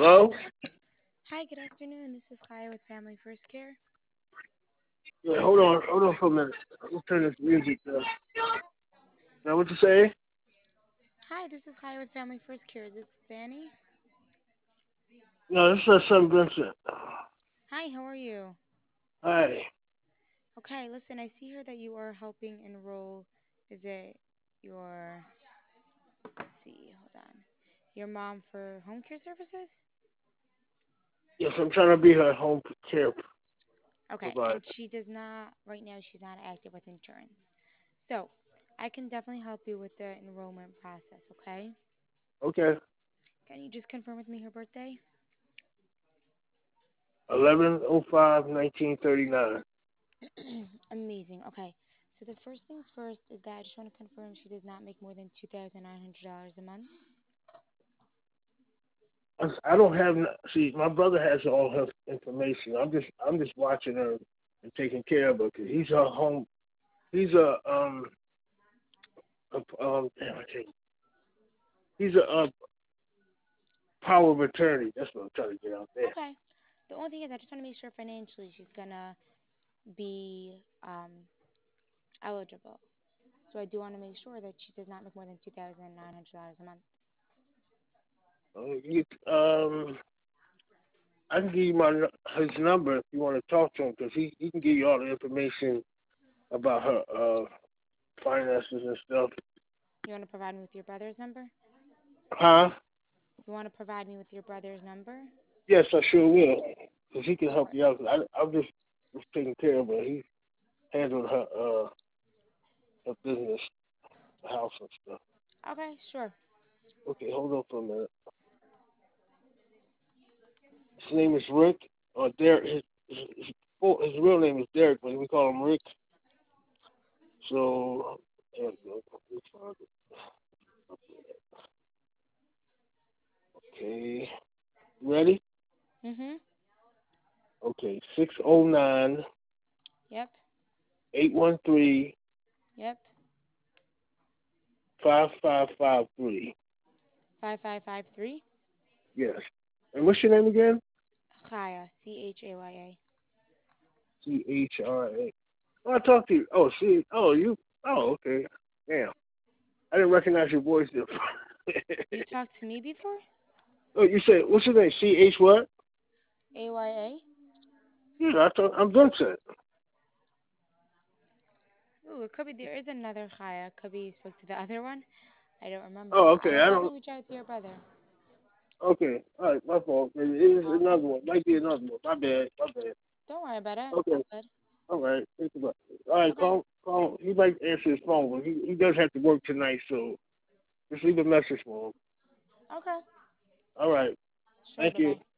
Hello? Hi, good afternoon. This is Kaya with Family First Care. Yeah, hold on for a minute. Let's turn this music down. Now what you say? Hi, this is Kaya with Family First Care. Is this Fanny? No, this is Son Vincent. Hi, how are you? Hi. Okay, listen, I see here that you are helping enroll. Is it your, let's see, hold on. Your mom for home care services? Yes, I'm trying to be her home care Okay, provider. and she does not, right now, she's not active with insurance. So, I can definitely help you with the enrollment process, okay? Okay. Can you just confirm with me her birthday? 11/05/1939. Amazing. Okay. So the first things first is that I just want to confirm she does not make more than $2,900 a month. I don't have. See, my brother has all her information. I'm just watching her and taking care of her because he's her home. He's damn, I can't. He's a power of attorney. That's what I'm trying to get out there. Okay. The only thing is I just want to make sure financially she's gonna be eligible. So I do want to make sure that she does not make more than $2,900 a month. You, I can give you his number if you want to talk to him because he can give you all the information about her finances and stuff. You want to provide me with your brother's number? Huh? You want to provide me with your brother's number? Yes, I sure will. Because he can Of help you course. out. I'm just taking care of her. He handled her business, the house and stuff. Okay, sure. Okay, hold on for a minute. His name is Rick or Derek. His real name is Derek, but we call him Rick. So, there we go. Let me find it. Okay, ready? Mm-hmm. Okay, 609 Yep. 813 Yep. 5553. 5553. Yes. And what's your name again? Chaya. Chaya. CHRA. Oh, I talked to you. Oh, see. Oh, you. Oh, okay. Damn. I didn't recognize your voice there. You talked to me before? Oh, you said, what's your name? CH what? AYA? Yeah, I'm Vincent. Ooh, it could be there is another Chaya. Could be you spoke to the other one. I don't remember, Oh, but I okay. will I don't. definitely reach out to your brother. Okay. All right. My fault. It is Okay. another one. Might be another one. My bad. My bad. Don't worry about it. It's all Okay. good. All right. Think about it. All right. Okay. Call. He might answer his phone, but he does have to work tonight, so just leave a message for him. Okay. All right. Sure. Thank Bye you. bye.